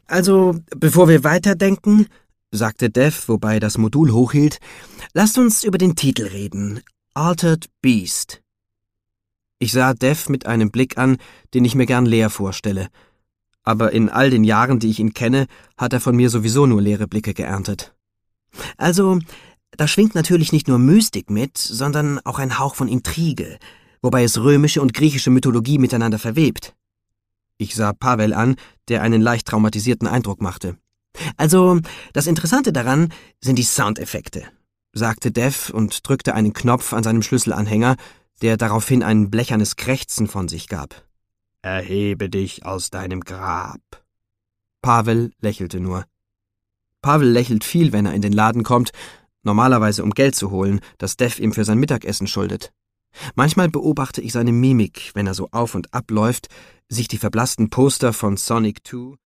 Also, bevor wir weiterdenken, sagte Dev, wobei er das Modul hochhielt, lasst uns über den Titel reden. Altered Beast. Ich sah Dev mit einem Blick an, den ich mir gern leer vorstelle. Aber in all den Jahren, die ich ihn kenne, hat er von mir sowieso nur leere Blicke geerntet. Also, da schwingt natürlich nicht nur Mystik mit, sondern auch ein Hauch von Intrige, wobei es römische und griechische Mythologie miteinander verwebt. Ich sah Pavel an, der einen leicht traumatisierten Eindruck machte. Also, das Interessante daran sind die Soundeffekte, sagte Dev und drückte einen Knopf an seinem Schlüsselanhänger, der daraufhin ein blechernes Krächzen von sich gab. »Erhebe dich aus deinem Grab.« Pavel lächelte nur. Pavel lächelt viel, wenn er in den Laden kommt, normalerweise um Geld zu holen, das Dev ihm für sein Mittagessen schuldet. Manchmal beobachte ich seine Mimik, wenn er so auf und ab läuft, sich die verblassten Poster von Sonic 2